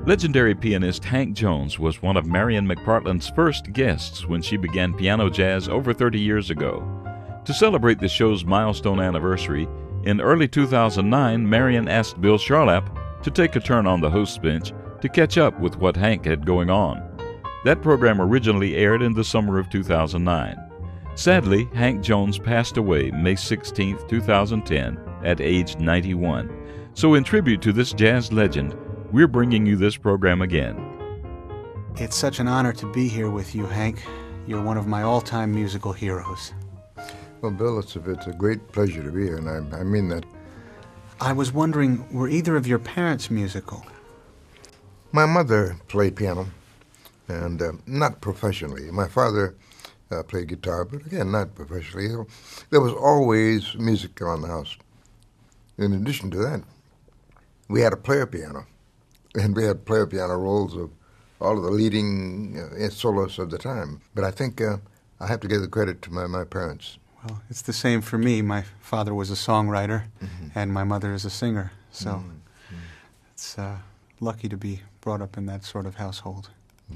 Legendary pianist Hank Jones was one of Marion McPartland's first guests when she began piano jazz over 30 years ago. To celebrate the show's milestone anniversary, in early 2009, Marion asked Bill Charlap to take a turn on the host's bench to catch up with what Hank had going on. That program originally aired in the summer of 2009. Sadly, Hank Jones passed away May 16, 2010, at age 91. So in tribute to this jazz legend, we're bringing you this program again. It's such an honor to be here with you, Hank. You're one of my all-time musical heroes. Well, Bill, it's a great pleasure to be here, and I mean that. I was wondering, were either of your parents musical? My mother played piano, and not professionally. My father played guitar, but again, not professionally. There was always music around the house. In addition to that, we had a player piano, and we had player piano rolls of all of the leading soloists of the time. But I think I have to give the credit to my parents. Well, it's the same for me. My father was a songwriter, and my mother is a singer. So it's lucky to be brought up in that sort of household.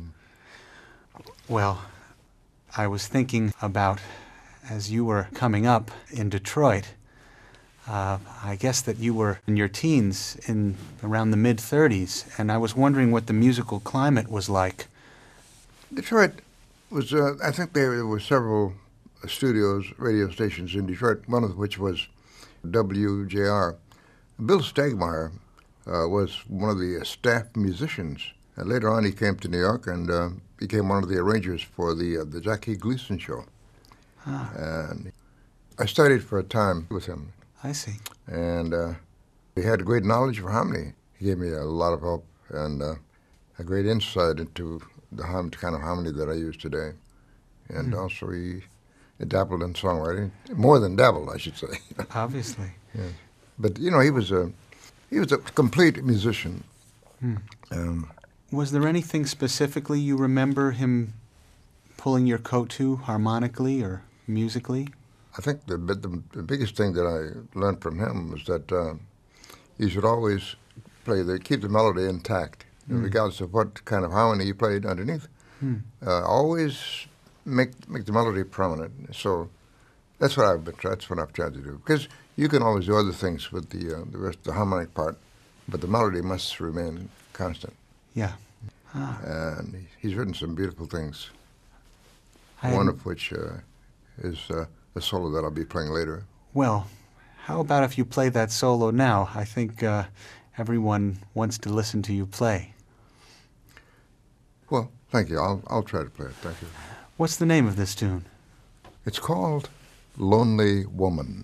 Well, I was thinking about, as you were coming up in Detroit, I guess that you were in your teens, in around the mid-30s, and I was wondering what the musical climate was like. Detroit was, I think there were several studios, radio stations in Detroit, one of which was WJR. Bill Stegmeyer was one of the staff musicians. And later on, he came to New York and became one of the arrangers for the Jackie Gleason show. And I studied for a time with him. I see. And he had a great knowledge of harmony. He gave me a lot of help and a great insight into the kind of harmony that I use today. And also he dabbled in songwriting, more than dabbled, I should say. Obviously. Yeah. But he was a complete musician. Was there anything specifically you remember him pulling your coat to, harmonically or musically? I think the biggest thing that I learned from him was that he should always keep the melody intact, regardless of what kind of harmony you played underneath. Always make the melody prominent. So that's what I've tried to do. Because you can always do other things with the harmonic part, but the melody must remain constant. Yeah. And he's written some beautiful things. One of which is a solo that I'll be playing later. Well, how about if you play that solo now? I think everyone wants to listen to you play. Well, thank you. I'll try to play it. Thank you. What's the name of this tune? It's called Lonely Woman.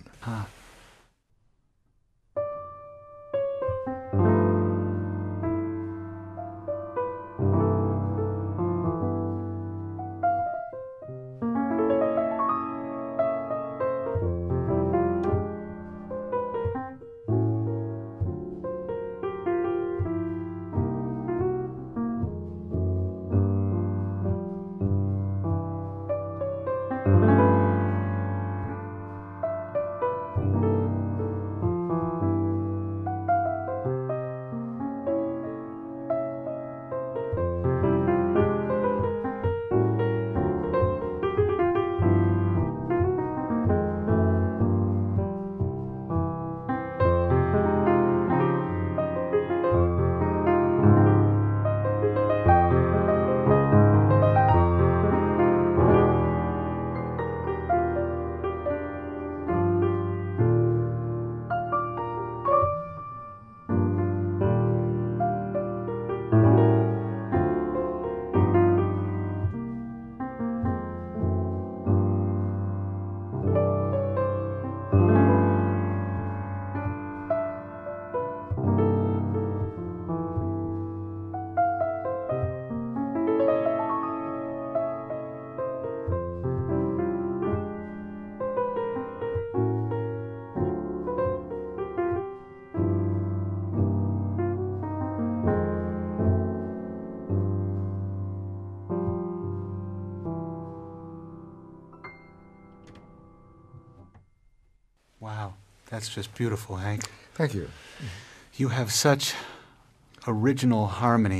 Wow, that's just beautiful, Hank. Thank you. You have such original harmony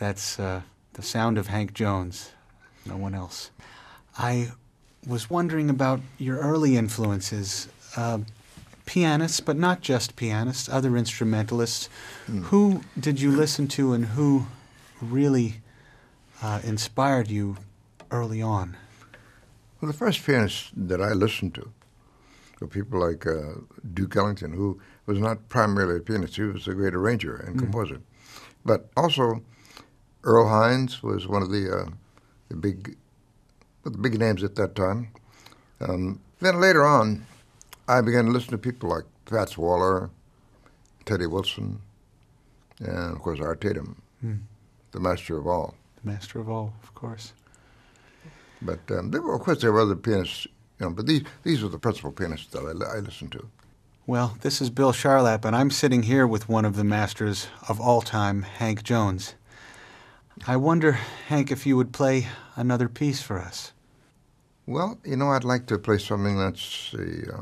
That's the sound of Hank Jones, no one else. I was wondering about your early influences, pianists, but not just pianists, other instrumentalists. Who did you listen to and who really inspired you early on? Well, the first pianists that I listened to were people like Duke Ellington, who was not primarily a pianist. He was a great arranger and composer. But also, Earl Hines was one of the big names at that time. Then later on, I began to listen to people like Fats Waller, Teddy Wilson, and, of course, Art Tatum, the master of all. The master of all, of course. But of course, there were other pianists, but these were the principal pianists that I listened to. Well, this is Bill Charlap, and I'm sitting here with one of the masters of all time, Hank Jones. I wonder, Hank, if you would play another piece for us. Well, I'd like to play something that's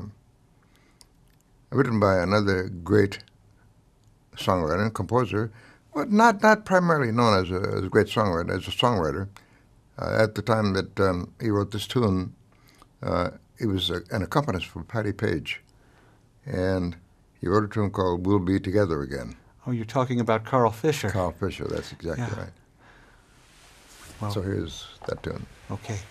written by another great songwriter and composer, but not primarily known as a great songwriter, as a songwriter. At the time that he wrote this tune, he was an accompanist for Patti Page, and he wrote a tune called "We'll Be Together Again." Oh, you're talking about Carl Fisher. Carl Fisher, that's exactly right. Well, so here's that tune. Okay.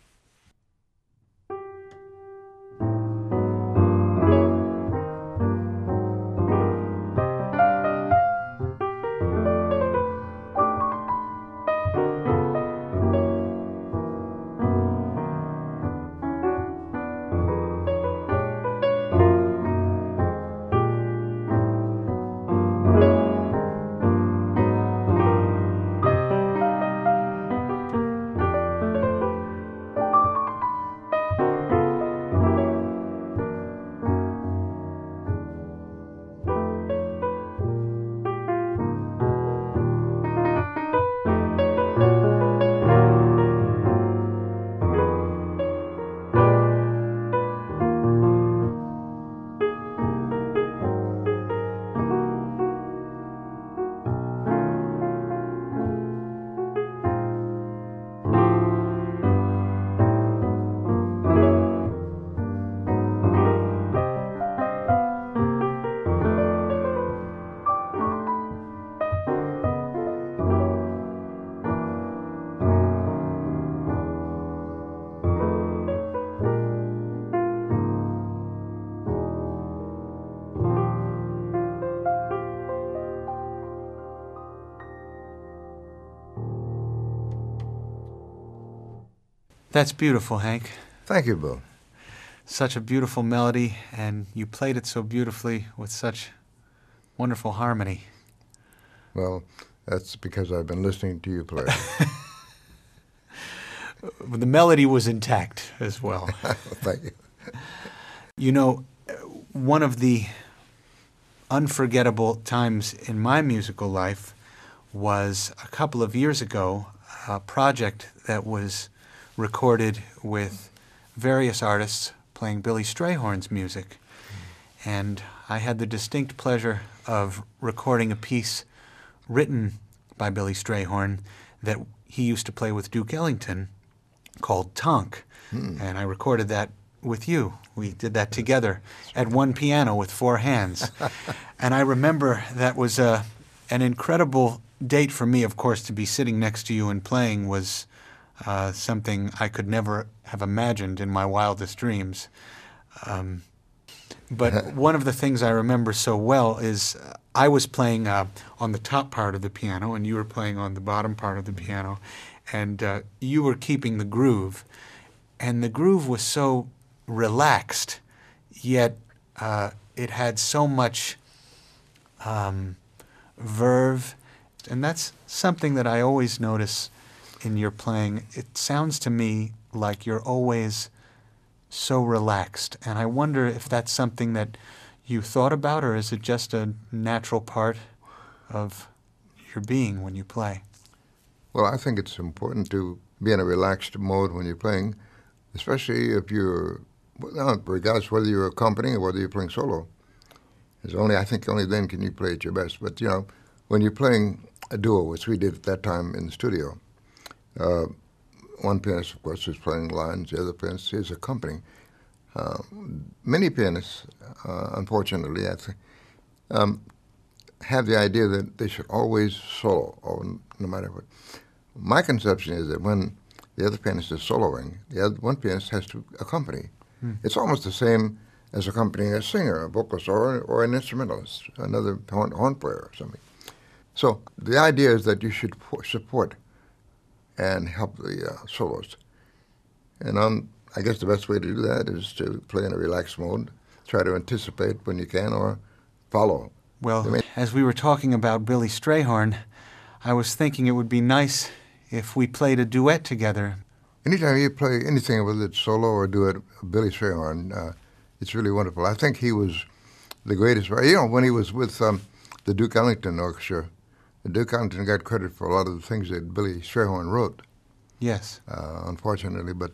That's beautiful, Hank. Thank you, Bill. Such a beautiful melody, and you played it so beautifully with such wonderful harmony. Well, that's because I've been listening to you play. The melody was intact as well. Thank you. One of the unforgettable times in my musical life was a couple of years ago, a project that was recorded with various artists playing Billy Strayhorn's music. And I had the distinct pleasure of recording a piece written by Billy Strayhorn that he used to play with Duke Ellington called Tonk. And I recorded that with you. We did that together at one piano with four hands. And I remember that was an incredible date for me, of course. To be sitting next to you and playing was something I could never have imagined in my wildest dreams. But one of the things I remember so well is I was playing on the top part of the piano, and you were playing on the bottom part of the piano, and you were keeping the groove. And the groove was so relaxed, yet it had so much verve. And that's something that I always notice in your playing. It sounds to me like you're always so relaxed. And I wonder if that's something that you thought about, or is it just a natural part of your being when you play? Well, I think it's important to be in a relaxed mode when you're playing, especially if you're, regardless whether you're accompanying or whether you're playing solo. I think only then can you play at your best. But, when you're playing a duo, which we did at that time in the studio. One pianist, of course, is playing lines. The other pianist is accompanying. Many pianists, unfortunately, I think, have the idea that they should always solo, or no matter what. My conception is that when the other pianist is soloing, the other one pianist has to accompany. It's almost the same as accompanying a singer, a vocalist, or an instrumentalist, another horn player or something. So the idea is that you should support and help the soloist. And I guess the best way to do that is to play in a relaxed mode, try to anticipate when you can, or follow. Well, as we were talking about Billy Strayhorn, I was thinking it would be nice if we played a duet together. Anytime you play anything, whether it's solo or duet, Billy Strayhorn, it's really wonderful. I think he was the greatest. You know, when he was with the Duke Ellington Orchestra, Duke Ellington got credit for a lot of the things that Billy Strayhorn wrote. Yes. Unfortunately, but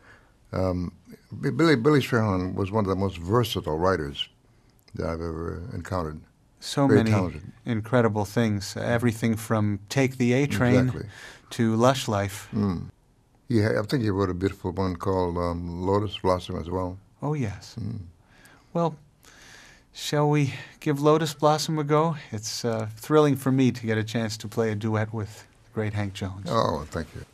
Billy Strayhorn was one of the most versatile writers that I've ever encountered. So Very many talented. incredible things. Everything from Take the A Train Exactly. to Lush Life. I think he wrote a beautiful one called Lotus Blossom as well. Oh, yes. Well, shall we give Lotus Blossom a go? It's thrilling for me to get a chance to play a duet with the great Hank Jones. Oh, thank you.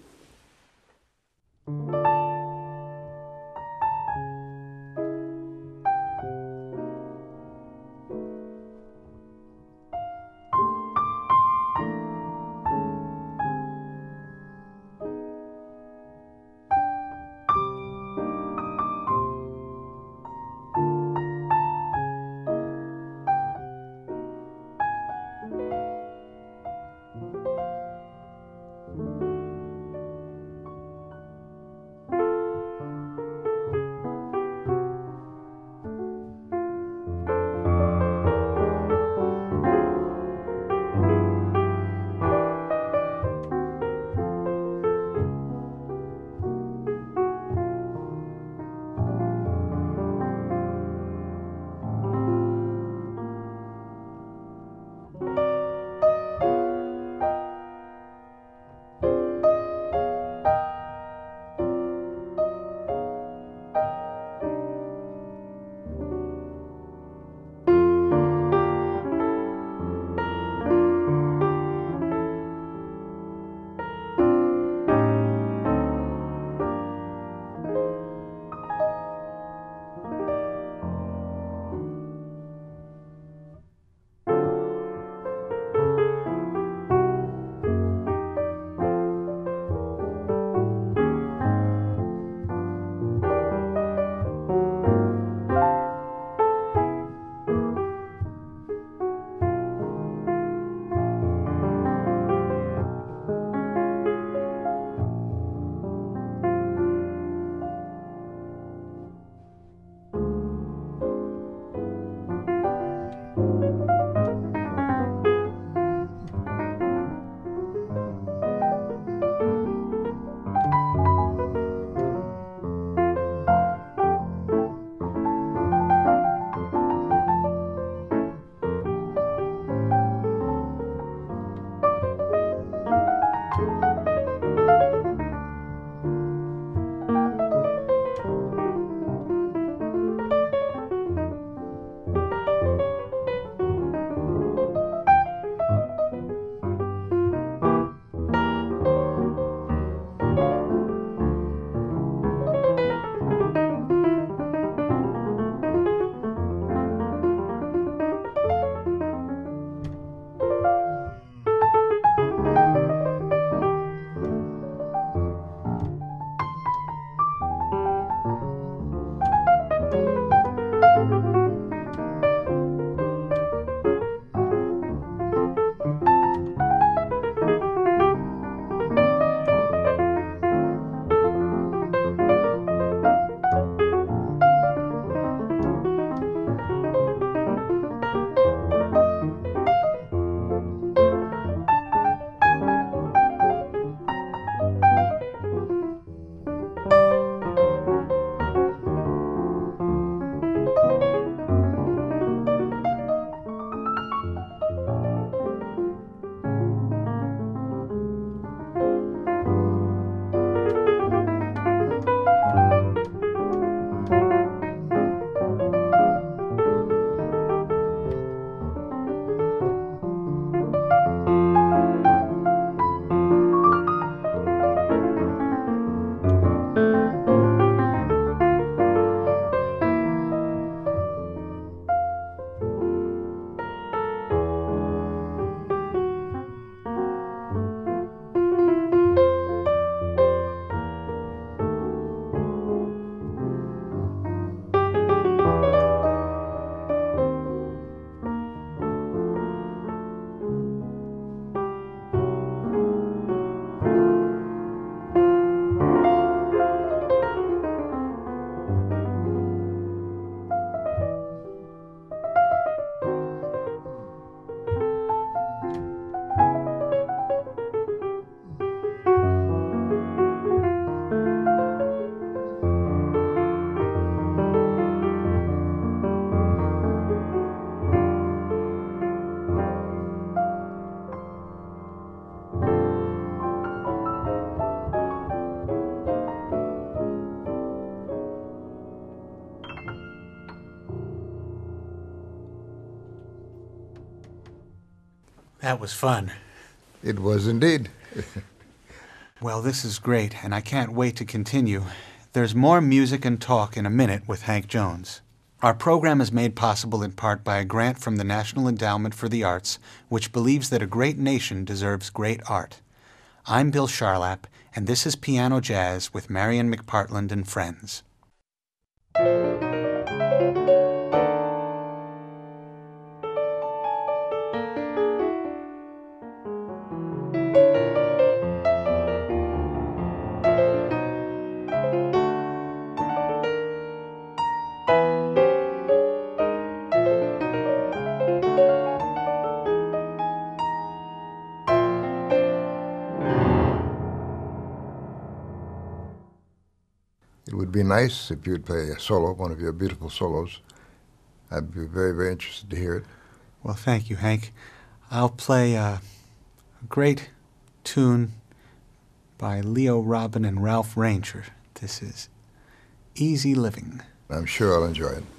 That was fun. It was indeed. Well, this is great, and I can't wait to continue. There's more music and talk in a minute with Hank Jones. Our program is made possible in part by a grant from the National Endowment for the Arts, which believes that a great nation deserves great art. I'm Bill Charlap, and this is Piano Jazz with Marian McPartland and friends. It would be nice if you'd play a solo, one of your beautiful solos. I'd be very, very interested to hear it. Well, thank you, Hank. I'll play a great tune by Leo Robin and Ralph Ranger. This is Easy Living. I'm sure I'll enjoy it.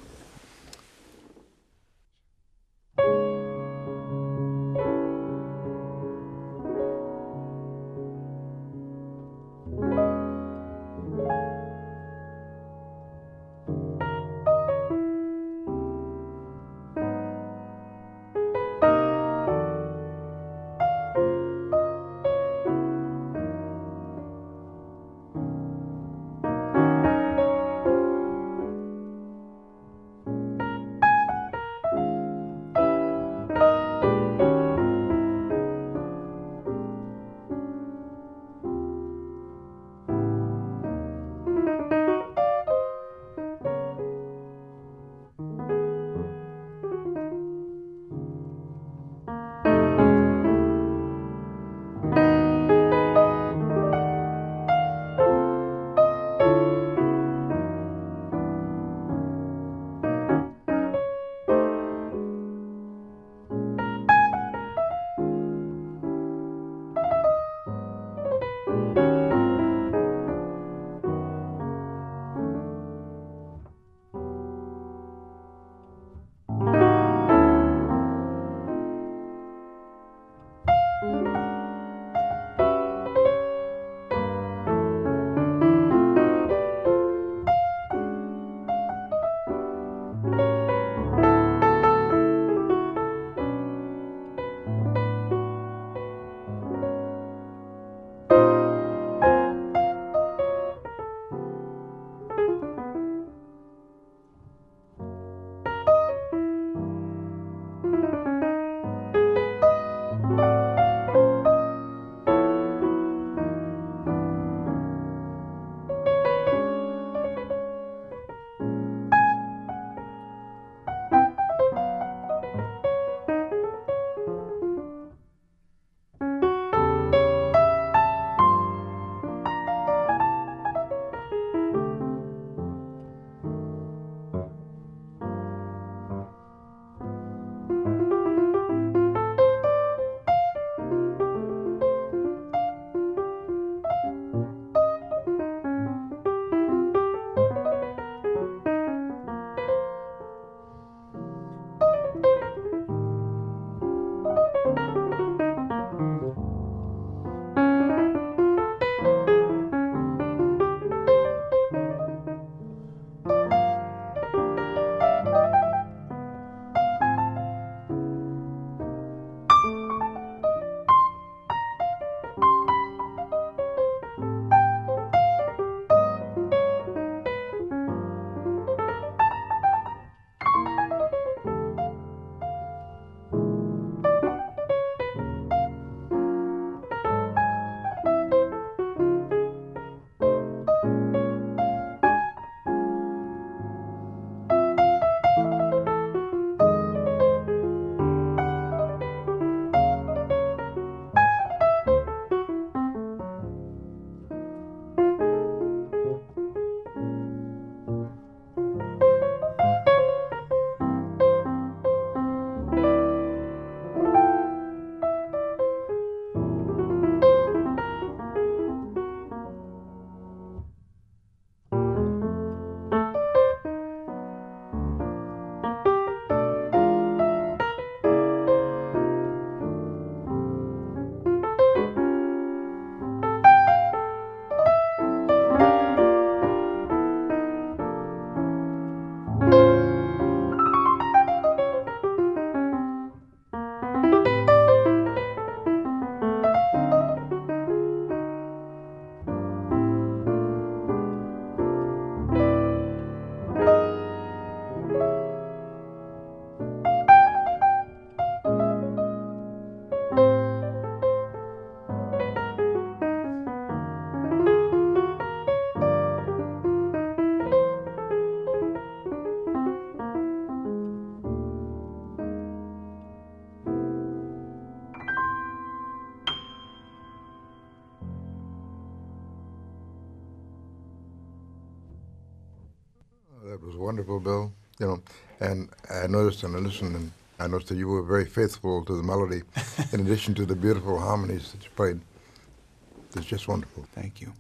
wonderful, Bill. And I noticed and I listened, and I noticed that you were very faithful to the melody, in addition to the beautiful harmonies that you played. It's just wonderful. Thank you.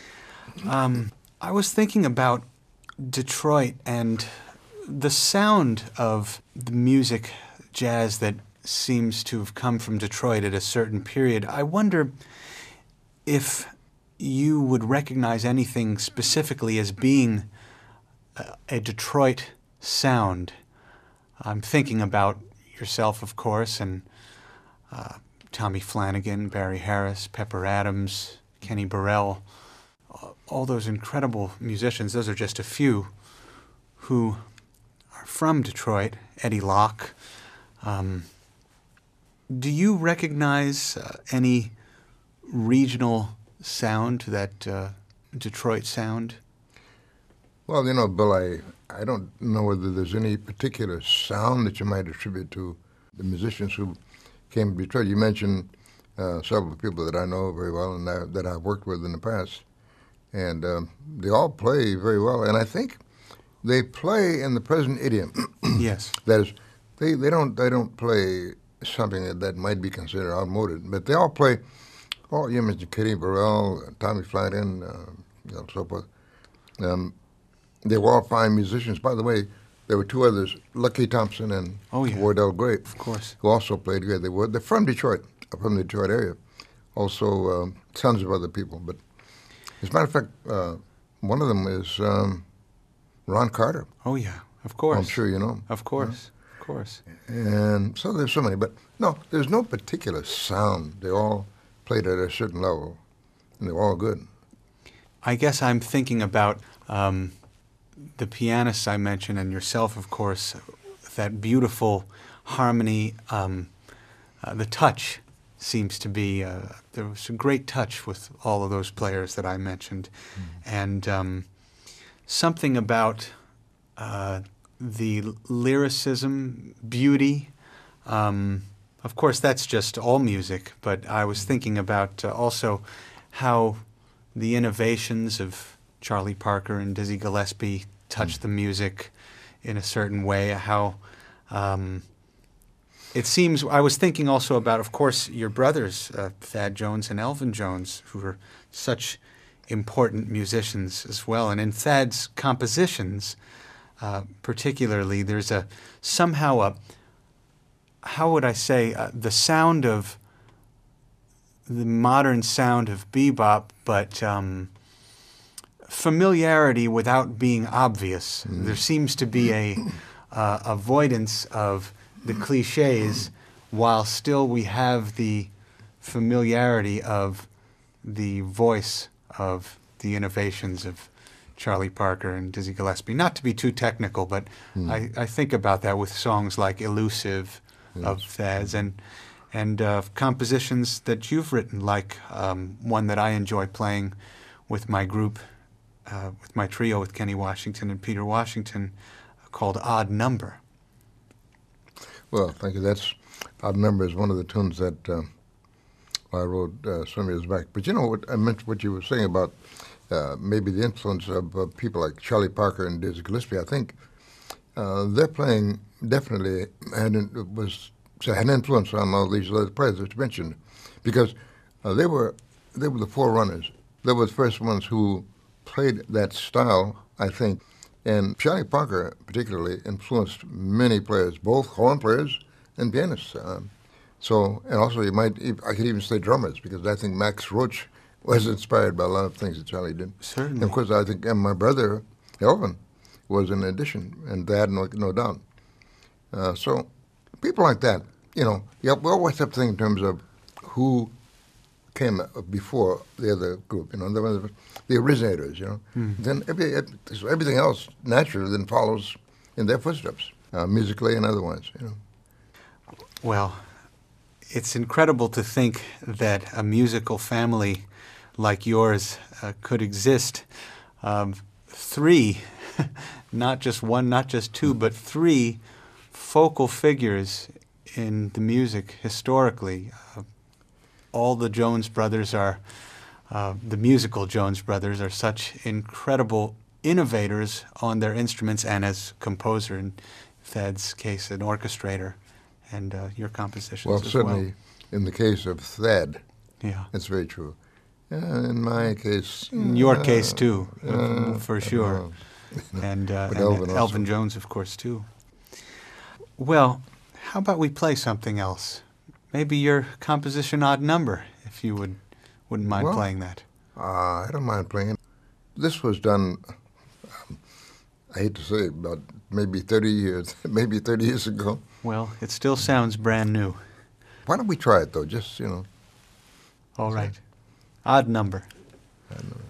I was thinking about Detroit and the sound of the music, jazz, that seems to have come from Detroit at a certain period. I wonder if you would recognize anything specifically as being a Detroit sound. I'm thinking about yourself, of course, and Tommy Flanagan, Barry Harris, Pepper Adams, Kenny Burrell, all those incredible musicians. Those are just a few who are from Detroit. Eddie Locke. Do you recognize any regional sound, that Detroit sound? Well, Bill, I don't know whether there's any particular sound that you might attribute to the musicians who came to Detroit. You mentioned several people that I know very well and that I've worked with in the past, and they all play very well. And I think they play in the present idiom. Yes. That is, they don't play something that might be considered outmoded, but they all play. Oh, you mentioned Kenny Burrell, Tommy Flanagan, so forth. They were all fine musicians. By the way, there were two others, Lucky Thompson and Wardell Gray, of course, who also played here. They're from Detroit, from the Detroit area. Also, tons of other people. But as a matter of fact, one of them is Ron Carter. Oh, yeah, of course. I'm sure you know him. Of course, of course. And so there's so many. But no, there's no particular sound. They all played at a certain level, and they were all good. I guess I'm thinking about the pianists I mentioned, and yourself, of course, that beautiful harmony. The touch seems to be, there was a great touch with all of those players that I mentioned. And something about the lyricism, beauty. Of course, that's just all music, but I was thinking about also how the innovations of Charlie Parker and Dizzy Gillespie touched the music in a certain way, how it seems. I was thinking also about, of course, your brothers, Thad Jones and Elvin Jones, who were such important musicians as well. And in Thad's compositions, particularly, there's somehow a, how would I say, the sound of the modern sound of bebop, but familiarity without being obvious. There seems to be a avoidance of the cliches, while still we have the familiarity of the voice of the innovations of Charlie Parker and Dizzy Gillespie. Not to be too technical, but I think about that with songs like Elusive of Thad's, and compositions that you've written, like one that I enjoy playing with my group, with my trio with Kenny Washington and Peter Washington, called Odd Number. Well, thank you. Odd Number is one of the tunes that I wrote some years back. But you know what I meant, what you were saying about maybe the influence of people like Charlie Parker and Dizzy Gillespie. I think their playing definitely had an influence on all these other players that you mentioned, because they were the forerunners. They were the first ones who played that style, I think. And Charlie Parker particularly influenced many players, both horn players and pianists. And also I could even say drummers, because I think Max Roach was inspired by a lot of things that Charlie did. Certainly. And of course, I think my brother, Elvin, was an addition, and Dad, no doubt. So people like that, we always have to think in terms of who came before the other group, the originators, Then everything else naturally then follows in their footsteps, musically and otherwise, Well, it's incredible to think that a musical family like yours could exist. Three, not just one, not just two, but three focal figures in the music historically. All the Jones brothers are, the musical Jones brothers are such incredible innovators on their instruments and as composer, in Thad's case, an orchestrator, and your compositions Well, as certainly in the case of Thad, yeah. that's very true. In my case... In your case, too, for sure. And Elvin Elvin Jones, of course, too. Well, how about we play something else? Maybe your composition Odd Number, if you wouldn't mind playing that. I don't mind playing it. This was done, I hate to say it, about maybe 30 years ago. Well, it still sounds brand new. Why don't we try it, though, just, All right. Odd Number. Odd Number.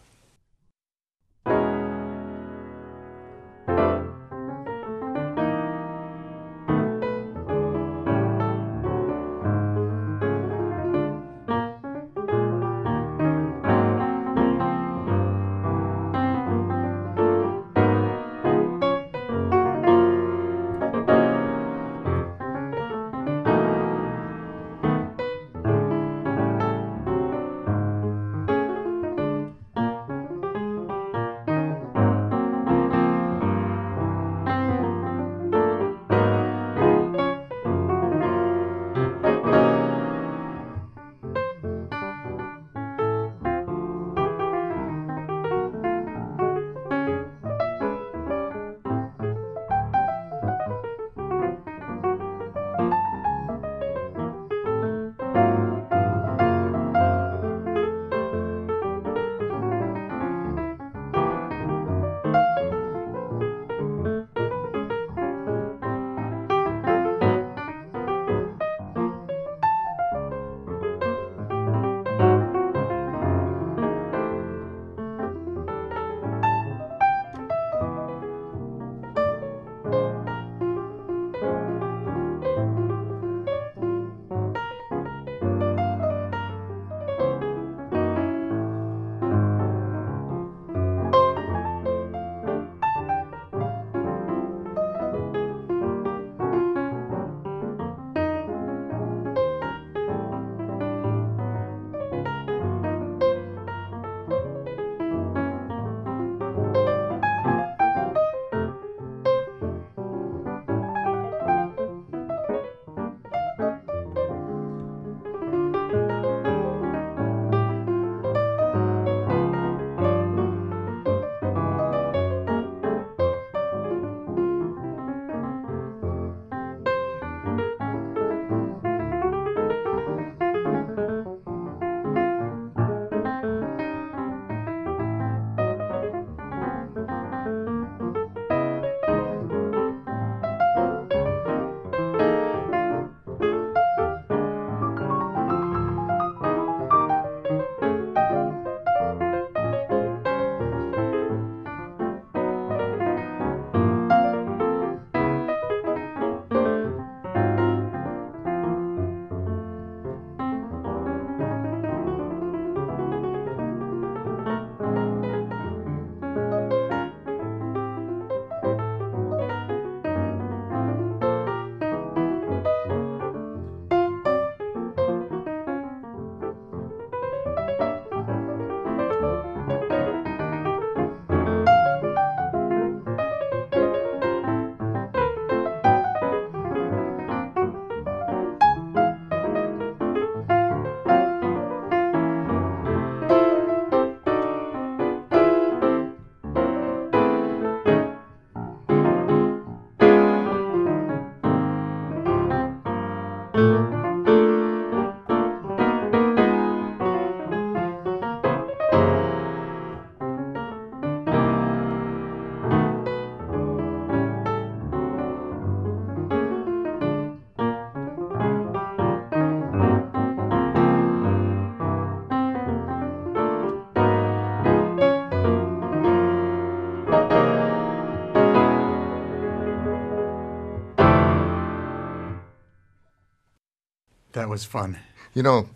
That was fun. You know,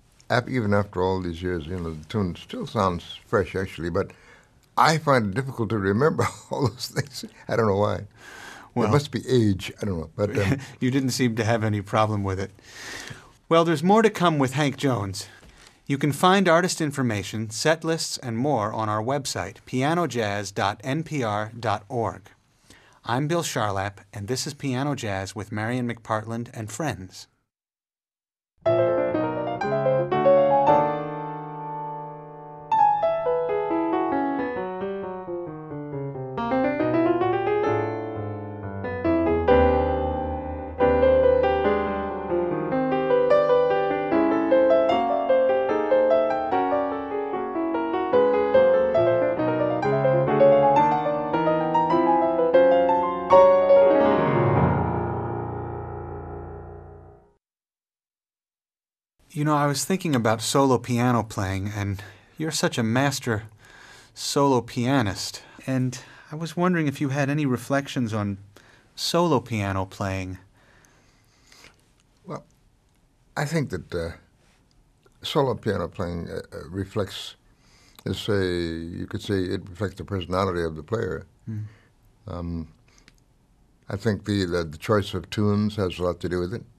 even after all these years, the tune still sounds fresh, actually, but I find it difficult to remember all those things. I don't know why. Well, it must be age. I don't know. But you didn't seem to have any problem with it. Well, there's more to come with Hank Jones. You can find artist information, set lists, and more on our website, pianojazz.npr.org. I'm Bill Charlap, and this is Piano Jazz with Marian McPartland and friends. You know, I was thinking about solo piano playing, and you're such a master solo pianist. And I was wondering if you had any reflections on solo piano playing. Well, I think that solo piano playing reflects, you could say it reflects the personality of the player. I think the choice of tunes has a lot to do with it.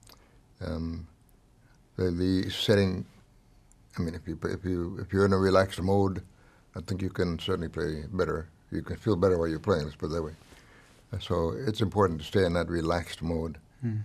The setting. I mean, if you're in a relaxed mode, I think you can certainly play better. You can feel better while you're playing. Let's put it that way. So it's important to stay in that relaxed mode.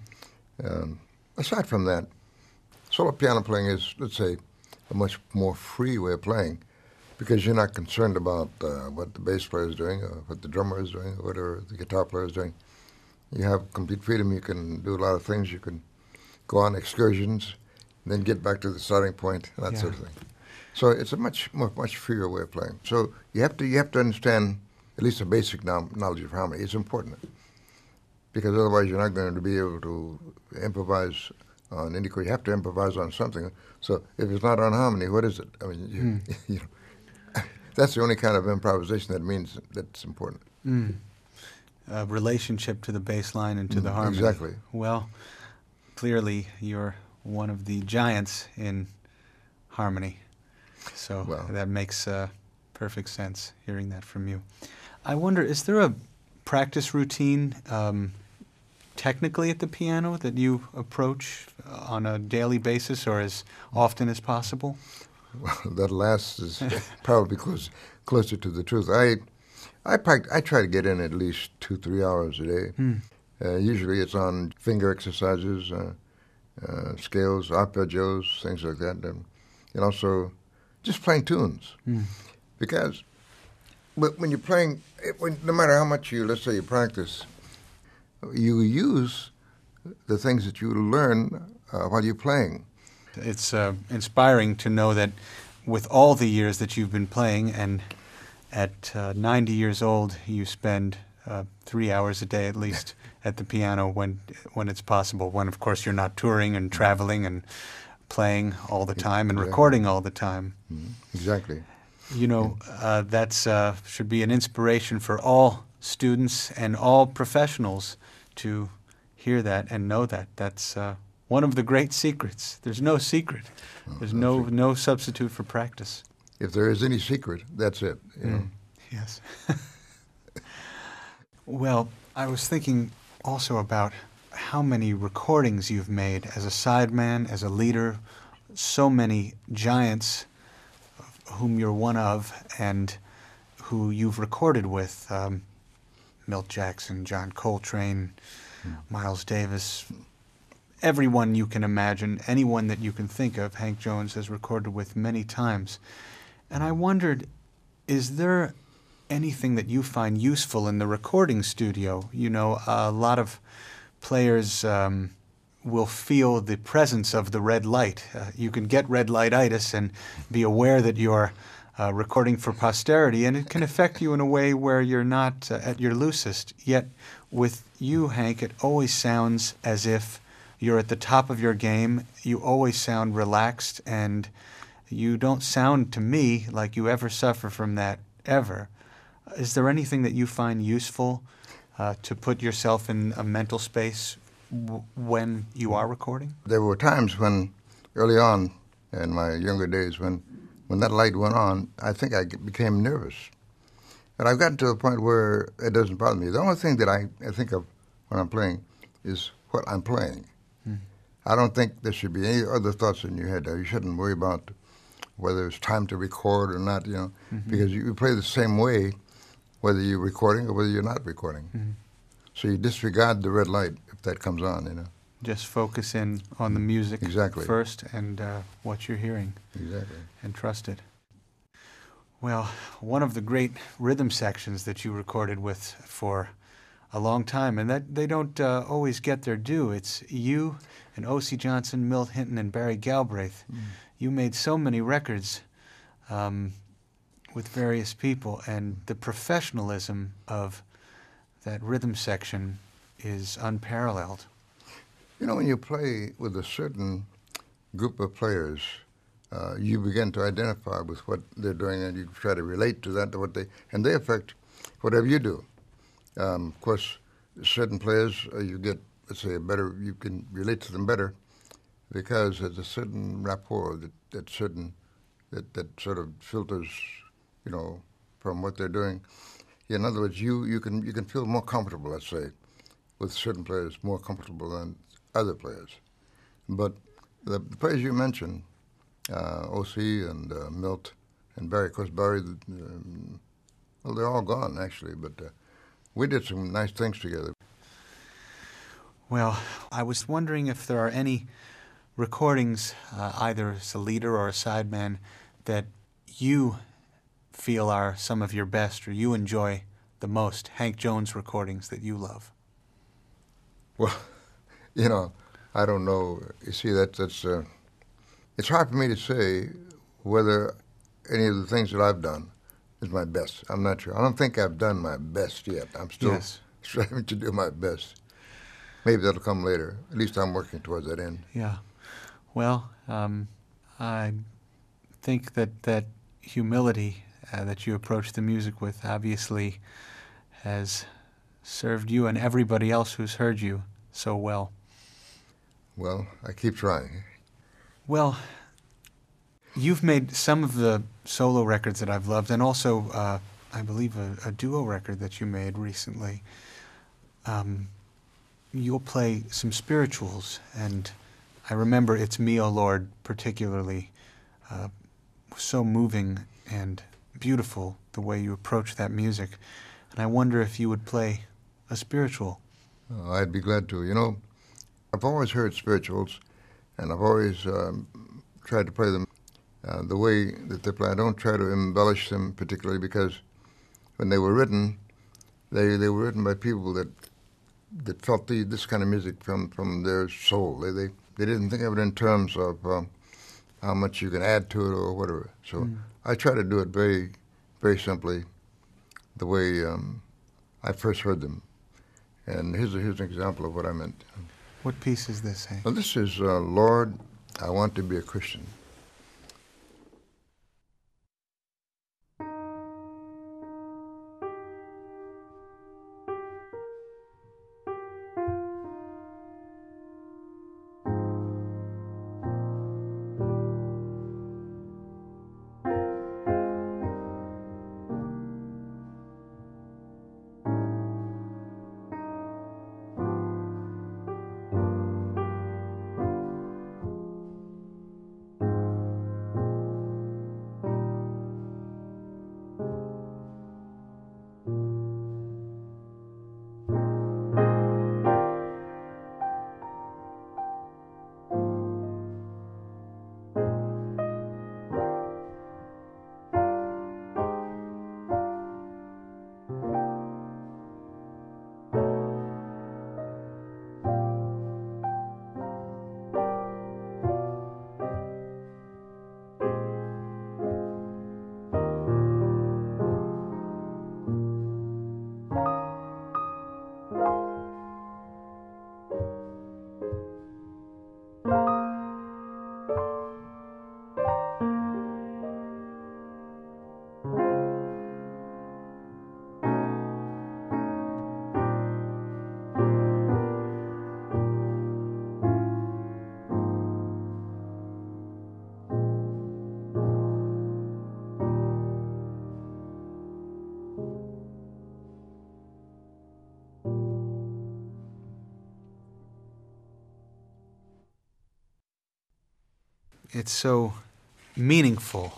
Aside from that, solo piano playing is, let's say, a much more free way of playing, because you're not concerned about what the bass player is doing, or what the drummer is doing, or whatever the guitar player is doing. You have complete freedom. You can do a lot of things. You can go on excursions, and then get back to the starting point, that sort of thing. So it's a much freer way of playing. So you have to understand at least a basic knowledge of harmony. It's important, because otherwise you're not going to be able to improvise on any chord. You have to improvise on something. So if it's not on harmony, what is it? I mean, you know, that's the only kind of improvisation that means that's important. A relationship to the bass line and to the harmony. Exactly. Well, clearly you're one of the giants in harmony. So that makes perfect sense, hearing that from you. I wonder, is there a practice routine technically at the piano that you approach on a daily basis or as often as possible? Well, that last is probably closer to the truth. I try to get in at least 2-3 hours a day. Usually it's on finger exercises, scales, arpeggios, things like that, and also just playing tunes. Because when you're playing, no matter how much let's say you practice, you use the things that you learn while you're playing. It's inspiring to know that with all the years that you've been playing, and at 90 years old, you spend 3 hours a day at least at the piano when it's possible, when, of course, you're not touring and traveling and playing all the time and recording all the time. Exactly. You know, that's should be an inspiration for all students and all professionals to hear that and know that. That's one of the great secrets. There's no secret. There's no substitute for practice. If there is any secret, that's it. You know? Yes. Well, I was thinking also about how many recordings you've made as a sideman, as a leader, so many giants whom you're one of and who you've recorded with, Milt Jackson, John Coltrane, Miles Davis, everyone you can imagine, anyone that you can think of, Hank Jones has recorded with many times. And I wondered, is there anything that you find useful in the recording studio? You know, a lot of players will feel the presence of the red light. You can get red lightitis and be aware that you're recording for posterity, and it can affect you in a way where you're not at your loosest. Yet with you, Hank, it always sounds as if you're at the top of your game. You always sound relaxed, and you don't sound to me like you ever suffer from that, ever. Is there anything that you find useful to put yourself in a mental space when you are recording? There were times when, early on in my younger days, when that light went on, I think I became nervous. And I've gotten to a point where it doesn't bother me. The only thing that I think of when I'm playing is what I'm playing. I don't think there should be any other thoughts in your head. You shouldn't worry about whether it's time to record or not, because you play the same way whether you're recording or whether you're not recording. Mm-hmm. So you disregard the red light if that comes on. Just focus in on the music Exactly. first and what you're hearing. Exactly. And trust it. Well, one of the great rhythm sections that you recorded with for a long time, and that they don't always get their due. It's you and O.C. Johnson, Milt Hinton, and Barry Galbraith. You made so many records with various people, and the professionalism of that rhythm section is unparalleled. When you play with a certain group of players, you begin to identify with what they're doing, and you try to relate to that, and they affect whatever you do. Of course, certain players you get, let's say, you can relate to them better because there's a certain rapport that sort of filters, from what they're doing. In other words, you can feel more comfortable, let's say, with certain players, more comfortable than other players. But the players you mentioned, O.C. and Milt and Barry, of course, Barry, well, they're all gone, actually, but we did some nice things together. Well, I was wondering if there are any recordings, either as a leader or a sideman, that you feel are some of your best or you enjoy the most, Hank Jones recordings that you love. Well, I don't know. You see, that's it's hard for me to say whether any of the things that I've done is my best. I'm not sure. I don't think I've done my best yet. I'm still striving to do my best. Maybe that'll come later. At least I'm working towards that end. Yeah. Well, I think that humility that you approach the music with obviously has served you and everybody else who's heard you so well. Well, I keep trying. Well, you've made some of the solo records that I've loved, and also, I believe, a duo record that you made recently. You'll play some spirituals, and I remember It's Me, O Lord, particularly so moving and beautiful, the way you approach that music. And I wonder if you would play a spiritual. Oh, I'd be glad to. I've always heard spirituals, and I've always tried to play them the way that they play. I don't try to embellish them particularly, because when they were written, they were written by people that felt this kind of music from their soul. They didn't think of it in terms of how much you can add to it or whatever. So I try to do it very, very simply, the way I first heard them. And here's an example of what I meant. What piece is this, Hank? Well, this is Lord, I Want to Be a Christian. It's so meaningful,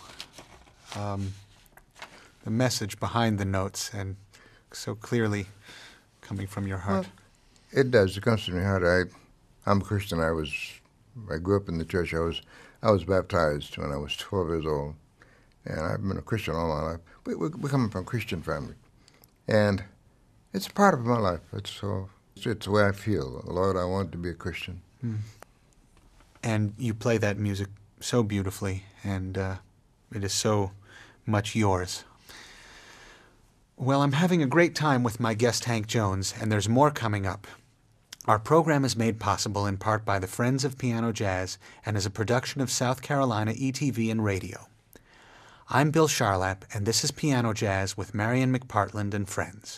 the message behind the notes, and so clearly coming from your heart. Well, it does. It comes from your heart. I'm a Christian. I grew up in the church. I was baptized when I was 12 years old, and I've been a Christian all my life. We're coming from a Christian family, and it's a part of my life. It's the way I feel. Lord, I want to be a Christian. And you play that music so beautifully, and it is so much yours. Well, I'm having a great time with my guest Hank Jones, and there's more coming up. Our program is made possible in part by the Friends of Piano Jazz and is a production of South Carolina ETV and Radio. I'm Bill Charlap, and this is Piano Jazz with Marian McPartland and friends.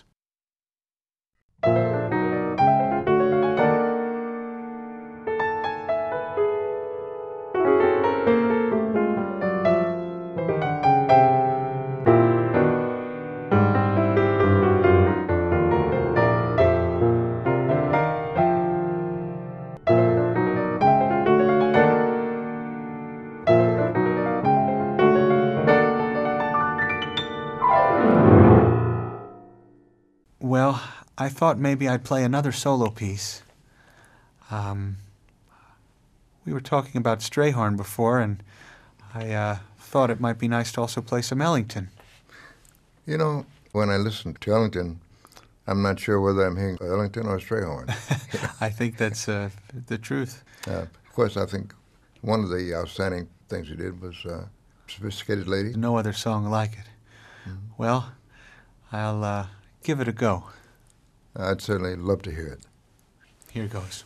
Well, I thought maybe I'd play another solo piece. We were talking about Strayhorn before, and I thought it might be nice to also play some Ellington. You know, when I listen to Ellington, I'm not sure whether I'm hearing Ellington or Strayhorn. I think that's the truth. Of course, I think one of the outstanding things he did was Sophisticated Lady. No other song like it. Well, I'll give it a go. I'd certainly love to hear it. Here goes.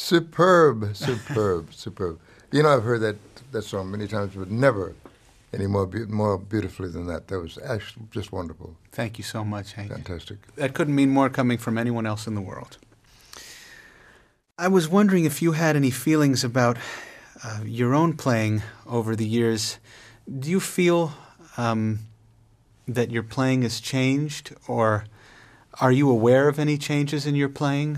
Superb, superb, superb. You know, I've heard that song many times, but never any more beautifully than that. That was actually just wonderful. Thank you so much, Hank. Fantastic. That couldn't mean more coming from anyone else in the world. I was wondering if you had any feelings about your own playing over the years. Do you feel that your playing has changed, or are you aware of any changes in your playing?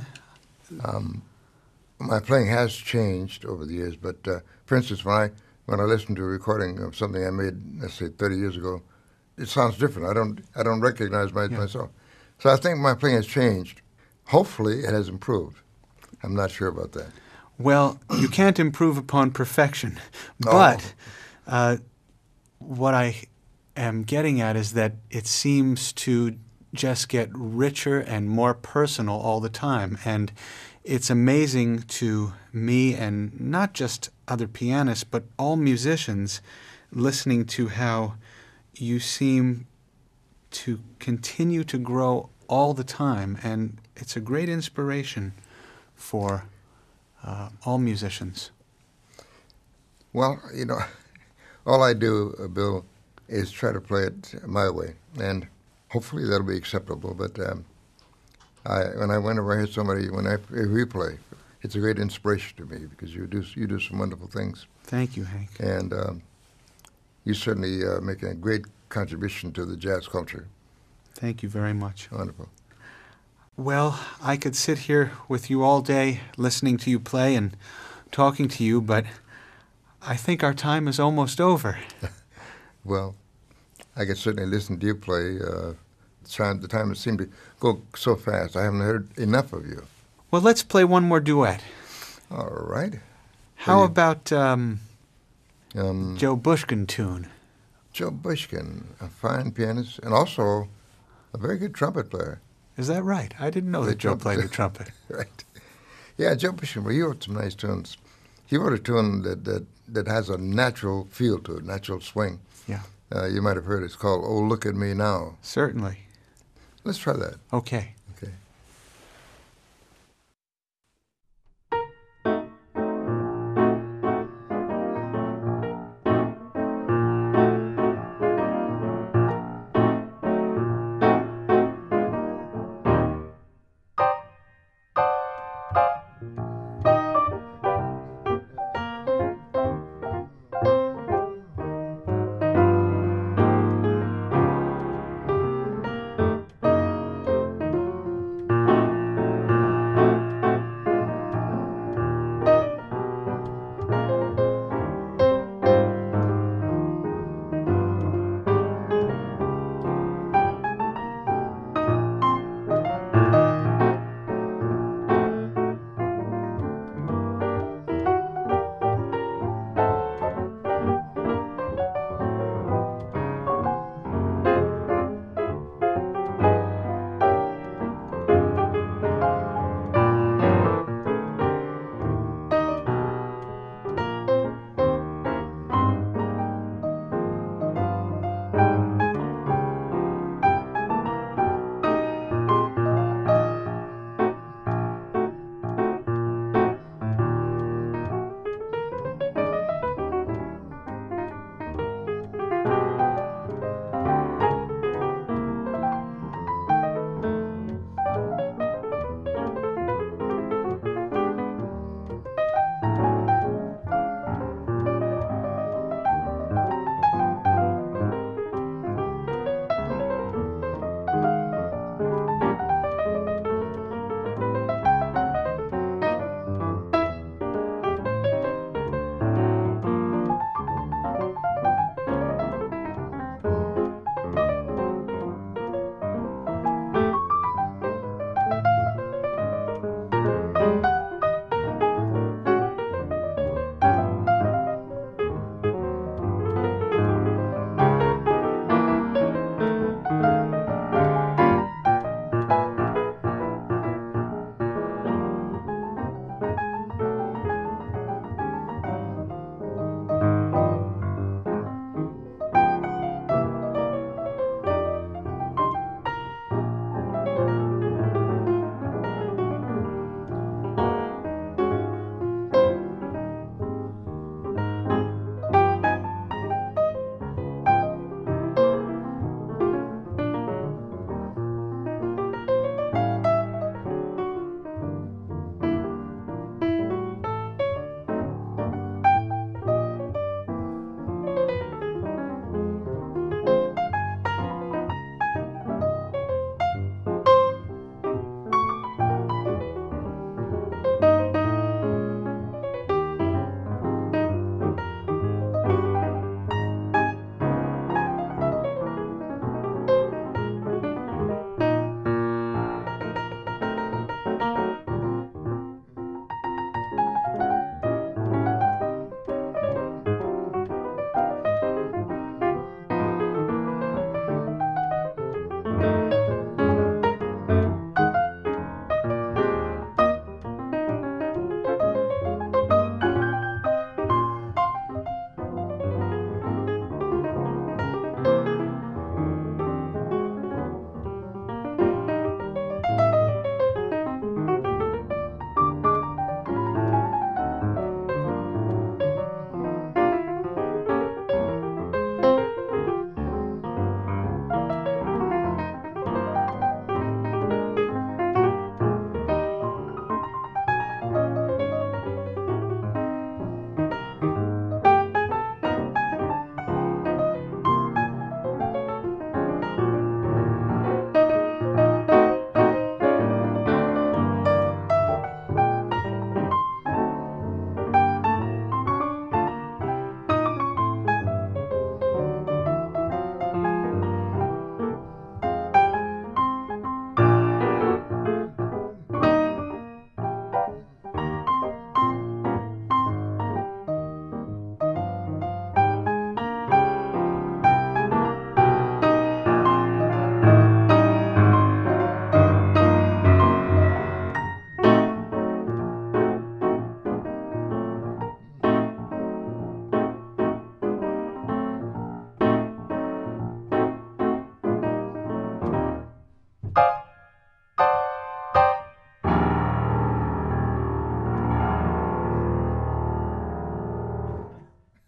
My playing has changed over the years, but for instance, when I listen to a recording of something I made, let's say 30 years ago, it sounds different. I don't recognize myself. So I think my playing has changed. Hopefully, it has improved. I'm not sure about that. Well, you can't improve upon perfection, but what I am getting at is that it seems to just get richer and more personal all the time, and it's amazing to me, and not just other pianists, but all musicians, listening to how you seem to continue to grow all the time, and it's a great inspiration for all musicians. Well, you know, all I do, Bill, is try to play it my way, and hopefully that'll be acceptable. But whenever I hear somebody, when I replay, it's a great inspiration to me because you do some wonderful things. Thank you, Hank. And you certainly make a great contribution to the jazz culture. Thank you very much. Wonderful. Well, I could sit here with you all day listening to you play and talking to you, but I think our time is almost over. Well, I could certainly listen to you play. The time has seemed to go so fast. I haven't heard enough of you. Well, let's play one more duet. All right. How about Joe Bushkin tune? Joe Bushkin, a fine pianist and also a very good trumpet player. Is that right? I didn't know that Joe played the trumpet. Right. Yeah, Joe Bushkin, well, he wrote some nice tunes. He wrote a tune that has a natural feel to it, natural swing. Yeah. You might have heard it. It's called Oh, Look at Me Now. Certainly. Let's try that. Okay. Okay.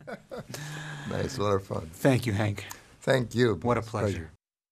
Nice, a lot of fun. Thank you, Hank. Thank you. What a It's pleasure.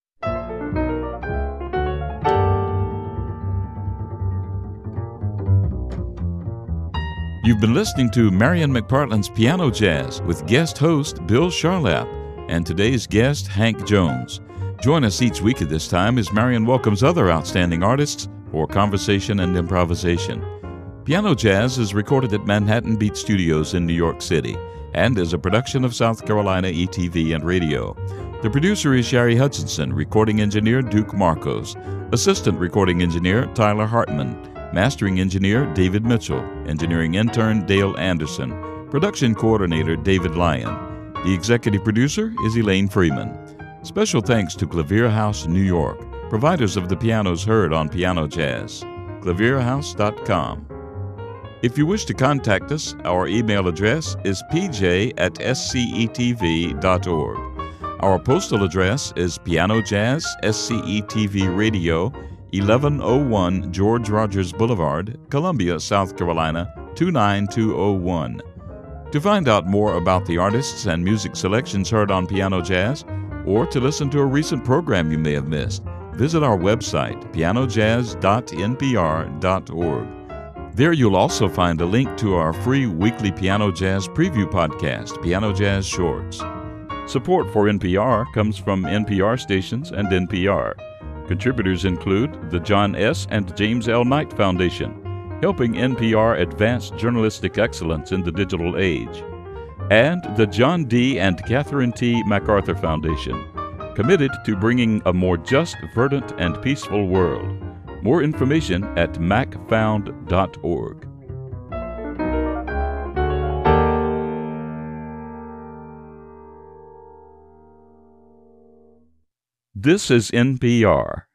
You've been listening to Marion McPartland's Piano Jazz with guest host Bill Charlap and today's guest Hank Jones. Join us each week at this time as Marion welcomes other outstanding artists for conversation and improvisation. Piano Jazz is recorded at Manhattan Beat Studios in New York City and is a production of South Carolina ETV and Radio. The producer is Sherry Hutchinson, recording engineer Duke Marcos, assistant recording engineer Tyler Hartman, mastering engineer David Mitchell, engineering intern Dale Anderson, production coordinator David Lyon. The executive producer is Elaine Freeman. Special thanks to Clavier House, New York, providers of the pianos heard on Piano Jazz. ClavierHouse.com. If you wish to contact us, our email address is pj@scetv.org. Our postal address is Piano Jazz, SCETV Radio, 1101 George Rogers Boulevard, Columbia, South Carolina, 29201. To find out more about the artists and music selections heard on Piano Jazz, or to listen to a recent program you may have missed, visit our website, pianojazz.npr.org. There you'll also find a link to our free weekly Piano Jazz preview podcast, Piano Jazz Shorts. Support for NPR comes from NPR stations and NPR. Contributors include the John S. and James L. Knight Foundation, helping NPR advance journalistic excellence in the digital age, and the John D. and Catherine T. MacArthur Foundation, committed to bringing a more just, verdant, and peaceful world. More information at macfound.org. This is NPR.